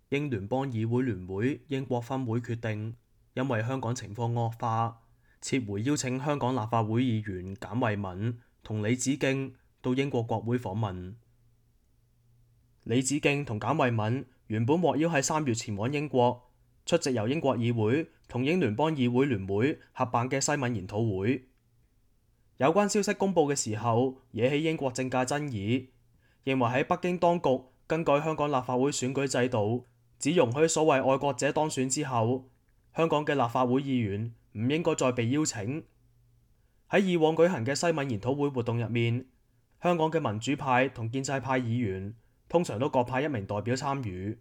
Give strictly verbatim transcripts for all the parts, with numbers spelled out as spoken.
英聯邦議會聯會英國分會決定，因為香港情況惡化，撤回邀請香港立法會議員簡慧敏同李梓敬到英國國會訪問。李梓敬同簡慧敏原本獲邀喺三月前往英國出席由英國議會同英聯邦議會聯會合辦嘅西敏研討會。有關消息公佈嘅時候，惹起英國政界爭議，認為喺北京當局根據香港立法會選舉制度，只容許所謂愛國者當選之後，香港嘅立法會議員唔應該再被邀請。喺以往舉行嘅西敏研討會活動入面，香港嘅民主派同建制派議員通常都各派一名代表參與。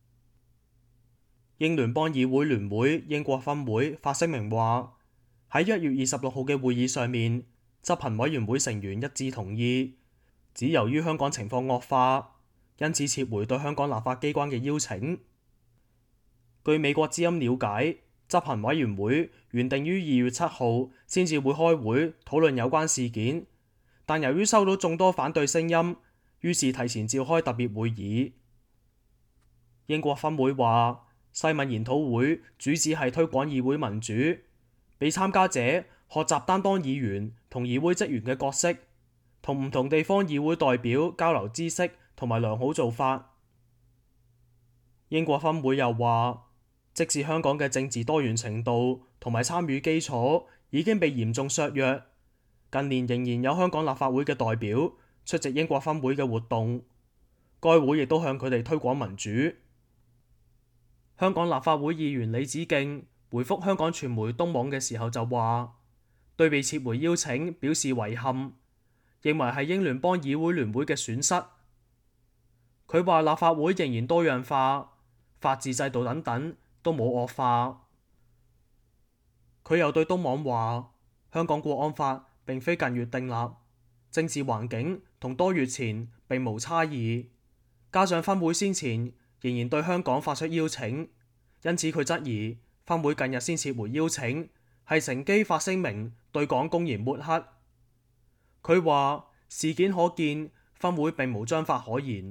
英聯邦議會聯會英國分會發聲明話，喺一月二十六號嘅會議上面，執行委員會成員一致同意，只由於香港情況惡化，因此撤回對香港立法機關嘅邀請。據美國之音了解，執行委員會原定於二月七號先至會開會討論有關事件，但由於收到眾多反對聲音，於是提前召開特別會議。英國分會話，西敏研討會主旨係推廣議會民主，俾參加者學習擔當議員同議會職員嘅角色，同唔同地方議會代表交流知識同埋良好做法。英國分會又話，即使香港嘅政治多元程度同埋參與基礎已經被嚴重削弱，近年仍然有香港立法會嘅代表出席英國分會嘅活動，該會亦都向佢哋推廣民主。香港立法會議員李梓敬回覆香港傳媒東網嘅時候就話，對被撤回邀請表示遺憾，認為係英聯邦議會聯會嘅損失。佢話立法會仍然多樣化，法治制度等等都冇惡化。佢又對東網話，香港國安法並非近月訂立，政治環境同多月前並無差異，加上分會先前仍然對香港發出邀請，因此佢質疑分會近日先撤回邀請，係乘機發聲明對港公然抹黑。佢話事件可見分會並無章法可言。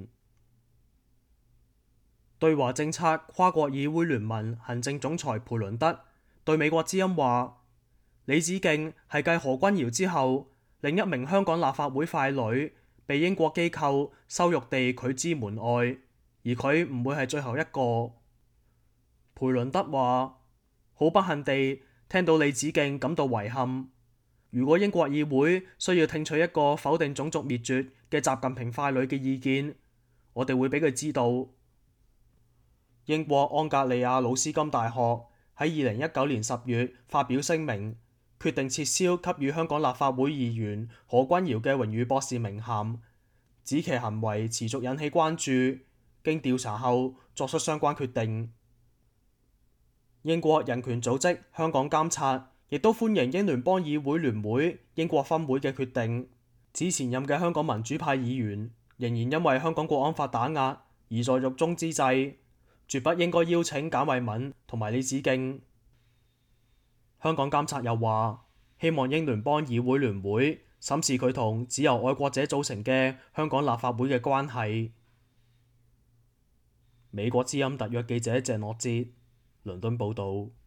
對華政策跨國議會聯盟行政總裁裴倫德對美國之音話，李梓敬係繼何君堯之後另一名香港立法會傀儡，被英國機構羞辱地拒之門外，而佢唔會係最後一個。裴倫德話，好不幸地聽到李梓敬感到遺憾。如果英國議會需要聽取一個否定種族滅絕嘅習近平傀儡嘅意見，我哋會俾佢知道。英國安格利亞魯斯金大學喺二零一九年十月發表聲明，決定撤銷給予香港立法會議員何君堯嘅榮譽博士名銜，指其行為持續引起關注，經調查後作出相關決定。英國人權組織香港監察亦都歡迎英聯邦議會聯會英國分會嘅決定，指前任嘅香港民主派議員仍然因為香港國安法打壓而在獄中之際，絕不應該邀請簡慧敏同埋李梓敬。香港監察又話，希望英聯邦議會聯會審視佢同只由愛國者組成嘅香港立法會嘅關係。美國之音特約記者鄭樂哲倫敦報導。